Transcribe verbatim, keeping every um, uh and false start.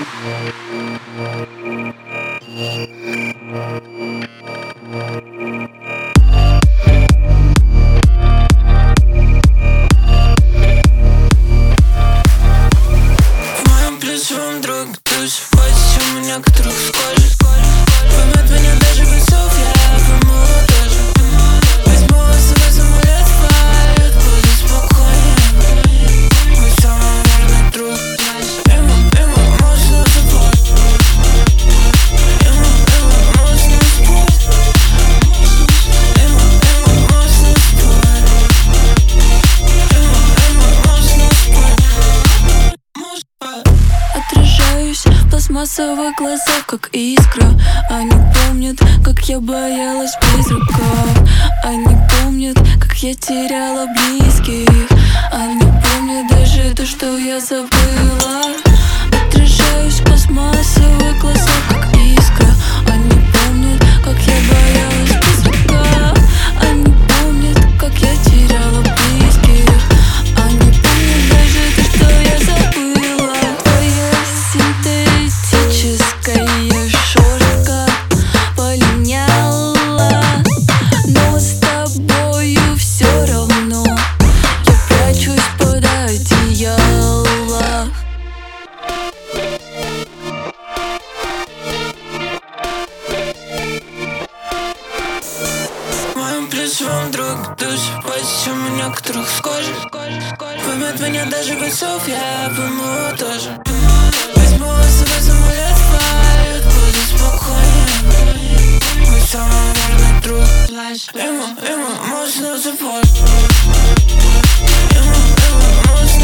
моем плюсовом друг туз, восемь у некоторых скользит. Поймет меня даже бойцов, я пойму тоже. Возьму с собой самолет, флайт, буду спокойнее. Мой самый верный друг. Ему, ему можно заплатить. Ему, ему можно спать. Ему, ему можно спать. Ему, ему можно спать. Отражаюсь в пластмассовых глазах, как искра. Они помнят, как я боялась призраков. Они помнят, как я теряла близких. Они помнят даже то, что я забыла. Отражаюсь в пластмассовых глазах, как искра. Они помнят, как я боялась призраков. Они помнят, как я теряла близких. Они помнят даже то, что я забыла. Твоя синтетическая шорстка полиняла, но с тобою все равно я прячусь под одеяло. В моем плюсовом друг туз, восемь у некоторых скользит. Поймет меня даже бойцов, я пойму тоже. Возьму с собой самолет, флайт, буду спокойнее. Мой самый верный друг. Ему, ему можно заплатить. Ему, ему можно